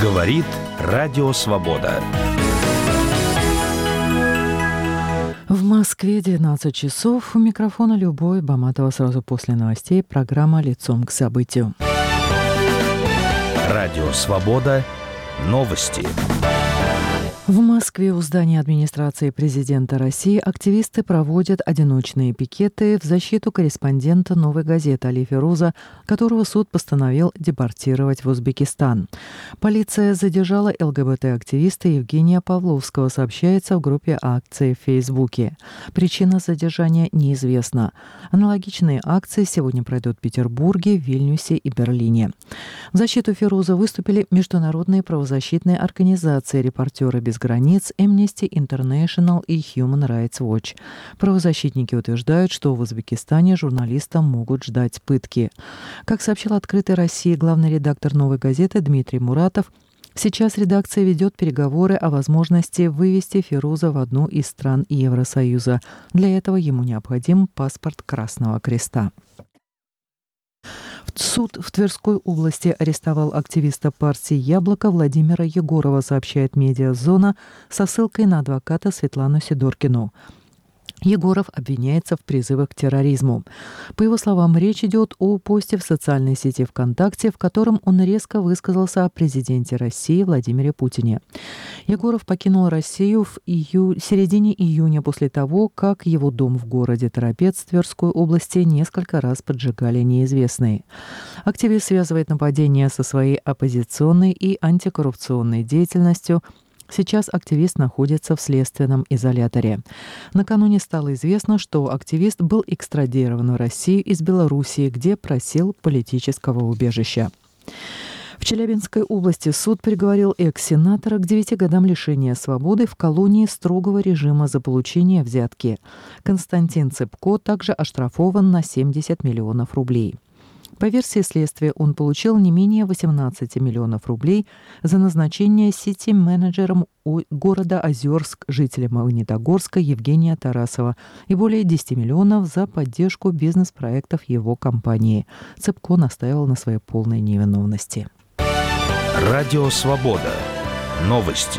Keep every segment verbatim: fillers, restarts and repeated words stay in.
Говорит Радио Свобода. В Москве девятнадцать часов. У микрофона Любовь Баматова. Сразу после новостей программа «Лицом к событию». Радио Свобода. Новости. В Москве у здания администрации президента России активисты проводят одиночные пикеты в защиту корреспондента «Новой газеты» Али Фируза, которого суд постановил депортировать в Узбекистан. Полиция задержала ЛГБТ-активиста Евгения Павловского, сообщается в группе акций в Фейсбуке. Причина задержания неизвестна. Аналогичные акции сегодня пройдут в Петербурге, Вильнюсе и Берлине. В защиту Фируза выступили международные правозащитные организации, репортеры без границ, Amnesty International и Human Rights Watch. Правозащитники утверждают, что в Узбекистане журналистам могут ждать пытки. Как сообщил «Открытой России» главный редактор «Новой газеты» Дмитрий Муратов, сейчас редакция ведет переговоры о возможности вывести Фируза в одну из стран Евросоюза. Для этого ему необходим паспорт Красного Креста. Суд в Тверской области арестовал активиста партии «Яблоко» Владимира Егорова, сообщает «Медиазона» со ссылкой на адвоката Светлану Сидоркину. Егоров обвиняется в призывах к терроризму. По его словам, речь идет о посте в социальной сети ВКонтакте, в котором он резко высказался о президенте России Владимире Путине. Егоров покинул Россию в ию... середине июня после того, как его дом в городе Торопец Тверской области несколько раз поджигали неизвестные. Активист связывает нападение со своей оппозиционной и антикоррупционной деятельностью. Сейчас активист находится в следственном изоляторе. Накануне стало известно, что активист был экстрадирован в Россию из Белоруссии, где просил политического убежища. В Челябинской области суд приговорил экс-сенатора к девяти годам лишения свободы в колонии строгого режима за получение взятки. Константин Цыпко также оштрафован на семьдесят миллионов рублей. По версии следствия, он получил не менее восемнадцати миллионов рублей за назначение сити-менеджером города Озерск жителя Магнитогорска Евгения Тарасова и более десяти миллионов за поддержку бизнес-проектов его компании. Цыпко настаивал на своей полной невиновности. Радио Свобода. Новости.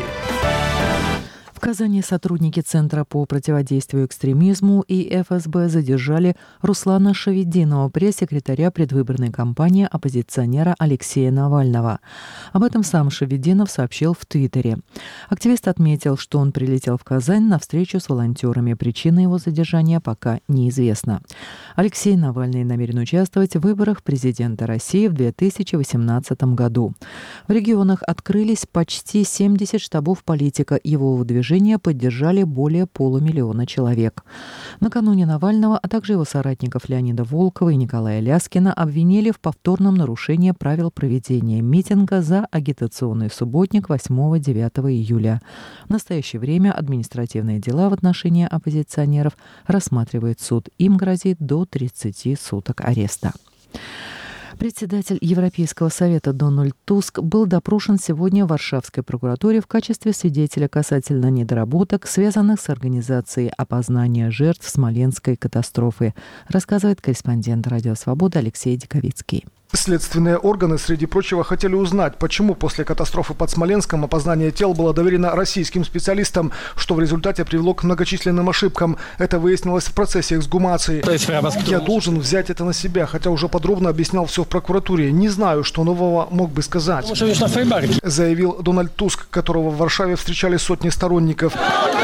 В Казани сотрудники Центра по противодействию экстремизму и эф эс бэ задержали Руслана Шавидинова, пресс-секретаря предвыборной кампании оппозиционера Алексея Навального. Об этом сам Шавидинов сообщил в Твиттере. Активист отметил, что он прилетел в Казань на встречу с волонтерами. Причина его задержания пока неизвестна. Алексей Навальный намерен участвовать в выборах президента России в две тысячи восемнадцатом году. В регионах открылись почти семьдесят штабов политика. Его выдвижение поддержали более полумиллиона человек. Накануне Навального, а также его соратников Леонида Волкова и Николая Ляскина обвинили в повторном нарушении правил проведения митинга за агитационный субботник восьмого-девятого июля. В настоящее время административные дела в отношении оппозиционеров рассматривает суд. Им грозит до тридцати суток ареста. Председатель Европейского совета Дональд Туск был допрошен сегодня в Варшавской прокуратуре в качестве свидетеля касательно недоработок, связанных с организацией опознания жертв Смоленской катастрофы, рассказывает корреспондент «Радио Свобода» Алексей Диковицкий. Следственные органы, среди прочего, хотели узнать, почему после катастрофы под Смоленском опознание тел было доверено российским специалистам, что в результате привело к многочисленным ошибкам. Это выяснилось в процессе эксгумации. Я должен взять это на себя, хотя уже подробно объяснял все в прокуратуре. Не знаю, что нового мог бы сказать, заявил Дональд Туск, которого в Варшаве встречали сотни сторонников.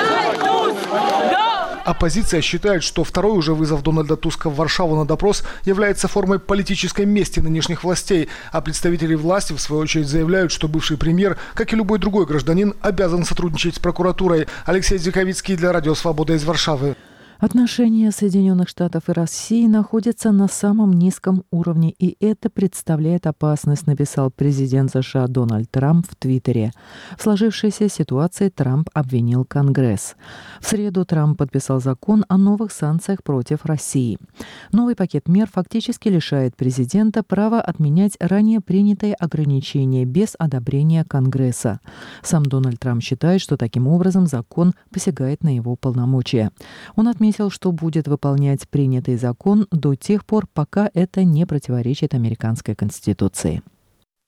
Оппозиция считает, что второй уже вызов Дональда Туска в Варшаву на допрос является формой политической мести нынешних властей, а представители власти, в свою очередь, заявляют, что бывший премьер, как и любой другой гражданин, обязан сотрудничать с прокуратурой. Алексей Диковицкий для Радио Свобода из Варшавы. Отношения Соединенных Штатов и России находятся на самом низком уровне, и это представляет опасность, написал президент США Дональд Трамп в Твиттере. В сложившейся ситуации Трамп обвинил Конгресс. В среду Трамп подписал закон о новых санкциях против России. Новый пакет мер фактически лишает президента права отменять ранее принятые ограничения без одобрения Конгресса. Сам Дональд Трамп считает, что таким образом закон посягает на его полномочия. Он отметил, что будет выполнять принятый закон до тех пор, пока это не противоречит американской конституции.